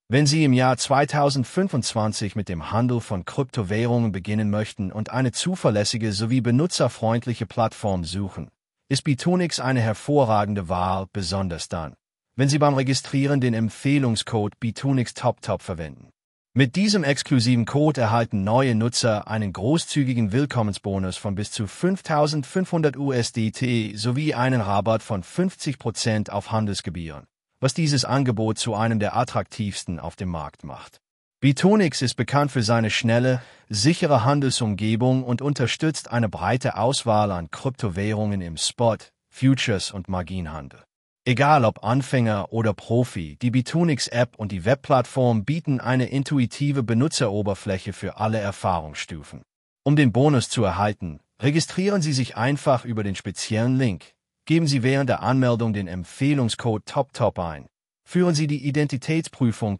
Wenn Sie im Jahr 2025 mit dem Handel von Kryptowährungen beginnen möchten und eine zuverlässige sowie benutzerfreundliche Plattform suchen, ist Bitonix eine hervorragende Wahl, besonders dann, wenn Sie beim Registrieren den Empfehlungscode Bitonix TopTop verwenden. Mit diesem exklusiven Code erhalten neue Nutzer einen großzügigen Willkommensbonus von bis zu 5.500 USDT sowie einen Rabatt von 50% auf Handelsgebühren, was dieses Angebot zu einem der attraktivsten auf dem Markt macht. Bitonix ist bekannt für seine schnelle, sichere Handelsumgebung und unterstützt eine breite Auswahl an Kryptowährungen im Spot, Futures und Marginhandel. Egal ob Anfänger oder Profi, die Bitonix-App und die Webplattform bieten eine intuitive Benutzeroberfläche für alle Erfahrungsstufen. Um den Bonus zu erhalten, registrieren Sie sich einfach über den speziellen Link. Geben Sie während der Anmeldung den Empfehlungscode TopTop ein. Führen Sie die Identitätsprüfung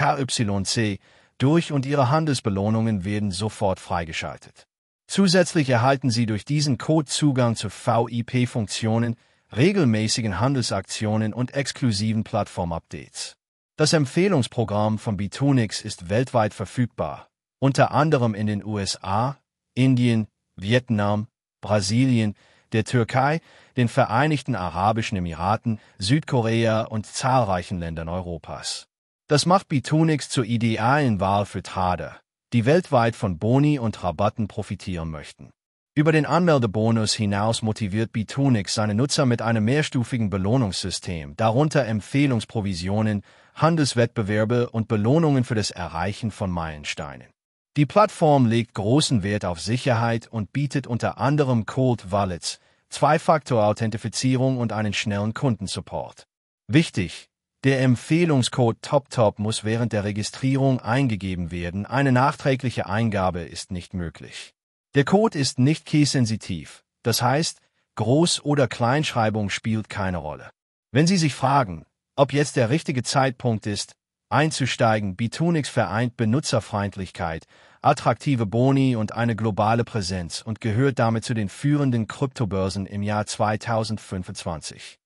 KYC durch und Ihre Handelsbelohnungen werden sofort freigeschaltet. Zusätzlich erhalten Sie durch diesen Code Zugang zu VIP-Funktionen, regelmäßigen Handelsaktionen und exklusiven Plattform-Updates. Das Empfehlungsprogramm von Bitonix ist weltweit verfügbar, unter anderem in den USA, Indien, Vietnam, Brasilien, der Türkei, den Vereinigten Arabischen Emiraten, Südkorea und zahlreichen Ländern Europas. Das macht Bitonix zur idealen Wahl für Trader, die weltweit von Boni und Rabatten profitieren möchten. Über den Anmeldebonus hinaus motiviert Bitonix seine Nutzer mit einem mehrstufigen Belohnungssystem, darunter Empfehlungsprovisionen, Handelswettbewerbe und Belohnungen für das Erreichen von Meilensteinen. Die Plattform legt großen Wert auf Sicherheit und bietet unter anderem Cold Wallets, Zwei-Faktor-Authentifizierung und einen schnellen Kundensupport. Wichtig: Der Empfehlungscode TopTop muss während der Registrierung eingegeben werden, eine nachträgliche Eingabe ist nicht möglich. Der Code ist nicht key-sensitiv, das heißt, Groß- oder Kleinschreibung spielt keine Rolle. Wenn Sie sich fragen, ob jetzt der richtige Zeitpunkt ist, einzusteigen, Bitonix vereint Benutzerfreundlichkeit, attraktive Boni und eine globale Präsenz und gehört damit zu den führenden Kryptobörsen im Jahr 2025.